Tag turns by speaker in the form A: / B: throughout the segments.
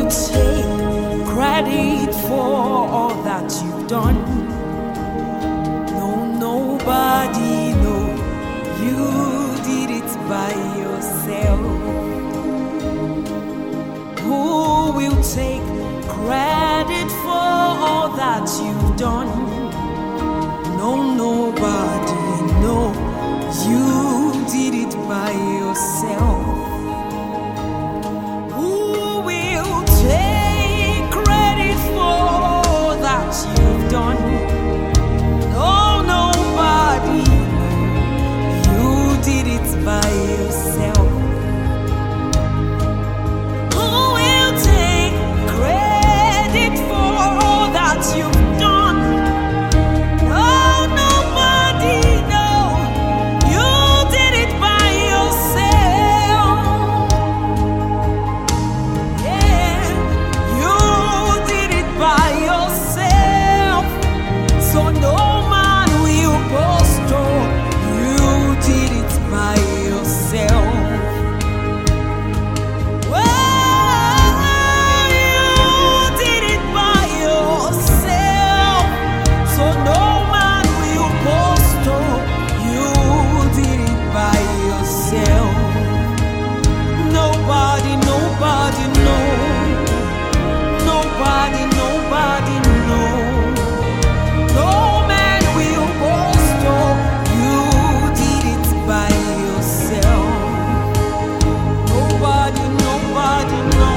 A: take credit for all that you've done. No, nobody, no, you did it by yourself. Who will take credit for all that you've done? No, nobody, no, you did it by yourself. Who will take credit for all that you've done? No, nobody, no, you did it by yourself. Who will take credit for all that you've done? No, nobody, no, you did it by yourself. Yeah, you did it by yourself. So no man will boast, oh, you did it by yourself. Well, you did it by yourself. So no man will boast, oh, you did it by yourself. Nobody, nobody, no. Nobody, nobody, no. No man will boast, oh, you did it by yourself. Nobody, nobody, no.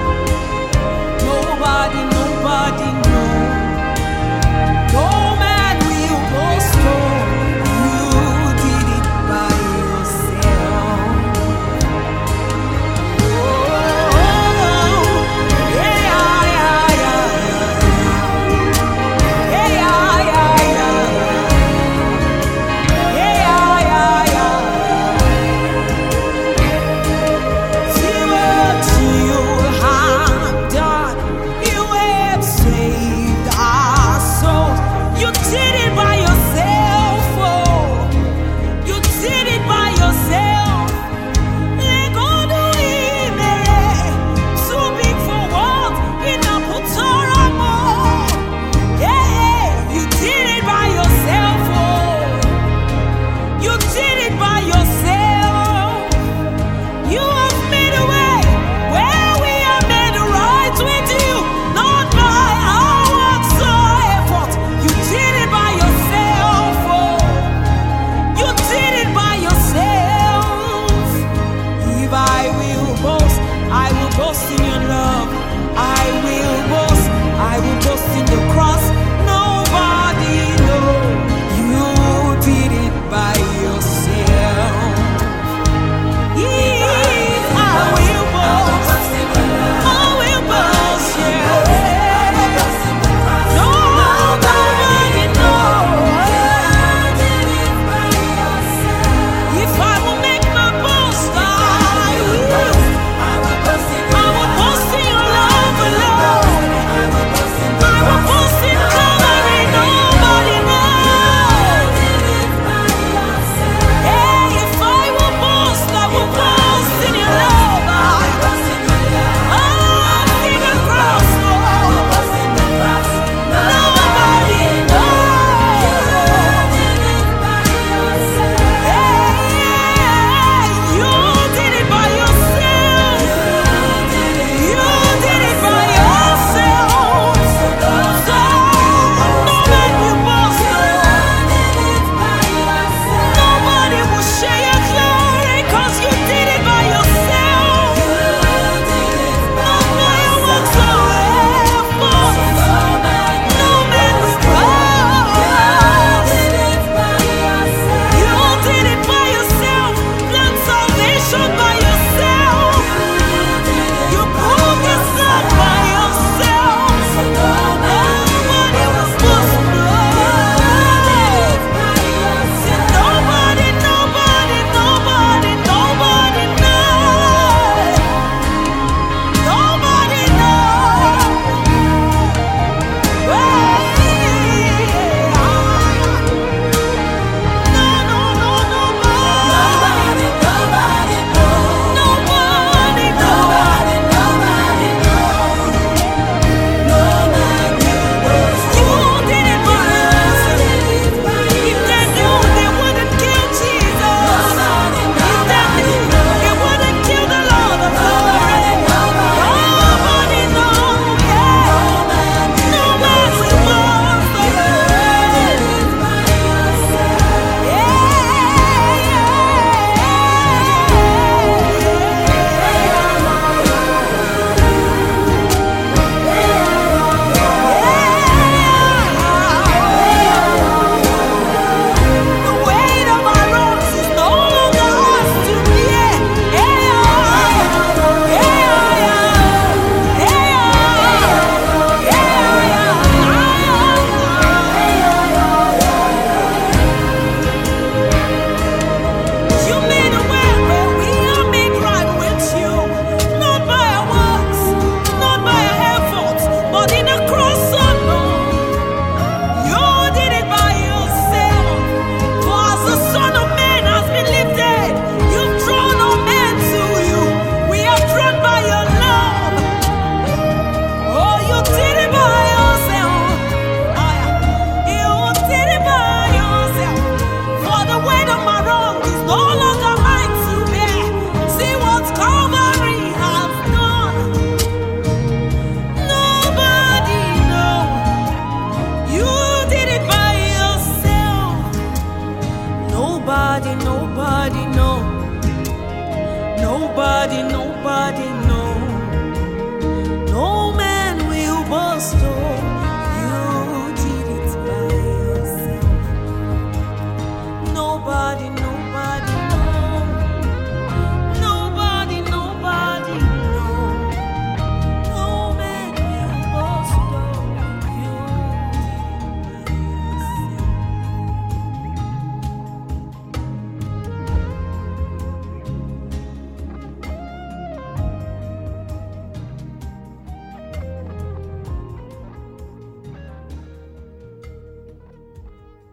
A: Nobody, nobody, no. No man will boast, oh, you did it by yourself. Oh, yeah, yeah, yeah, yeah. Yeah, yeah, yeah, yeah. Yeah, yeah, yeah, yeah. See what you have done. You have saved our souls. You did it by yourself, oh. You did it by yourself. Legodo ime, too big for words, inaputoramo. Yeah, you did it by yourself, oh. You did it by yourself. You have made a way where we are made right with you, not by our works or effort. You did it by yourself, oh. You did it by yourself. If I will boast in your love.